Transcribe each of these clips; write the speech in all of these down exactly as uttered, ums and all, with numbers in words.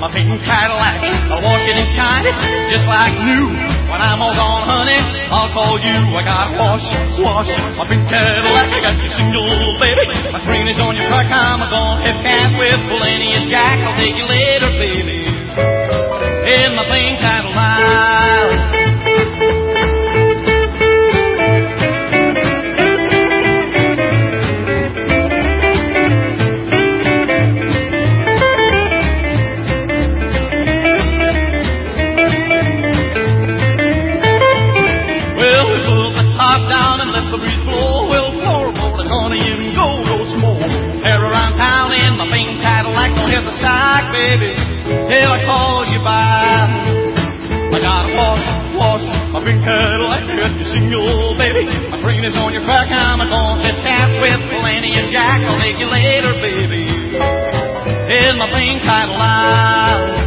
my pink Cadillac. I'll wash it and shine it just like new. When I'm all gone, honey, I'll call you. I gotta wash, wash my pink Cadillac. I got your single, baby. My green is on your truck. I'm gonna hit cat with plenty of jack. I'll take you later, baby, in my pink Cadillac. Baby, hell, I called you by. I gotta wash, wash my pink Cadillac. I got your single, baby. My brain is on your crack. I'm gonna hit that with plenty of jack. I'll take you later, baby, in my pink Cadillac.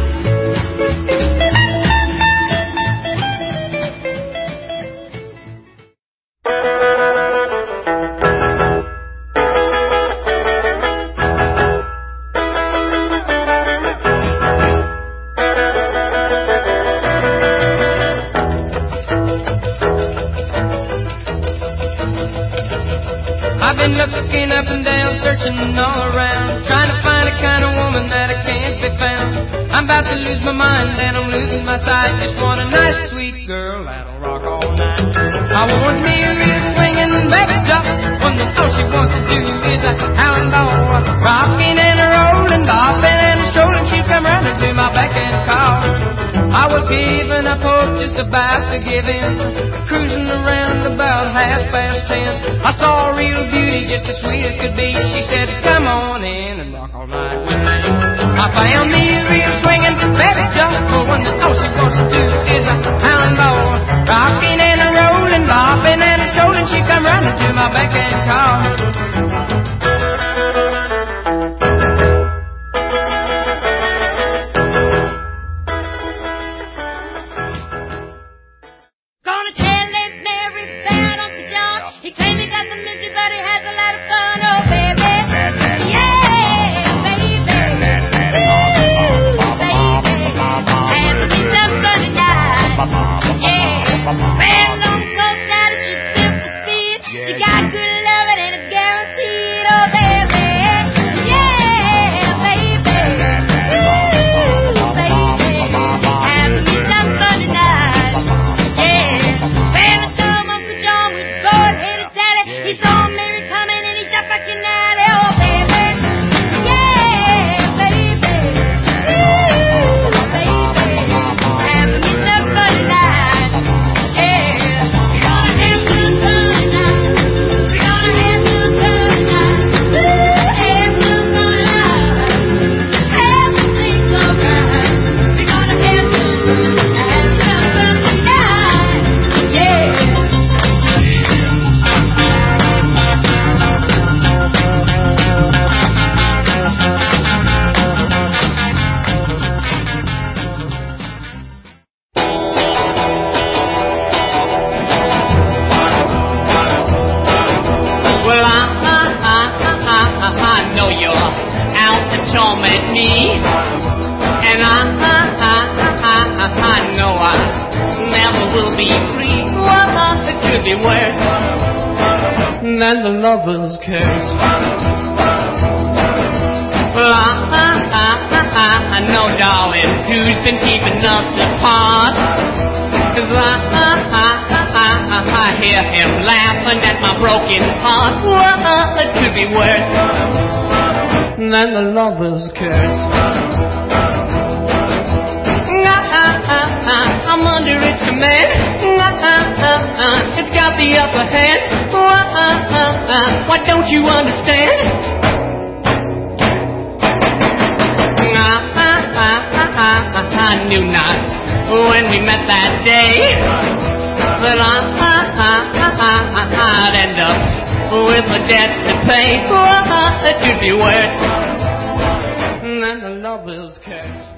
Looking up and down, searching all around, trying to find a kind of woman that I can't be found. I'm about to lose my mind and I'm losing my sight. Just want a nice sweet girl that'll rock all night. I want me a real swinging baby doll, when all she wants to do is a howling ball, rocking and a rolling, bopping and a strolling. She'll come running to my beck and call. I was giving up hope, just about to give in, cruising around about half past ten. I saw a real beauty, just as sweet as could be. She said, come on in and rock all night with me. I found me a real swinging baby doll, one that all she wants to do is a howling ball, rocking and a rolling, bopping and a strolling. She come running to my beck and call. And the lover's curse. Well, I, I, I, I, I know, darling, who's been keeping us apart. Cause I, I, I, I, I, I hear him laughing at my broken heart. Well, it could be worse than the lover's curse. I'm under its command. It's got the upper hand. Why don't you understand? I knew not when we met that day that I'd end up with my debt to pay. It could be worse than the lover's curse.